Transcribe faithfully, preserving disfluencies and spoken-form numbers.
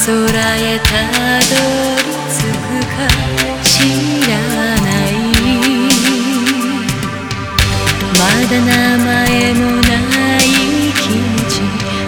空へたどり着くか知らないまだない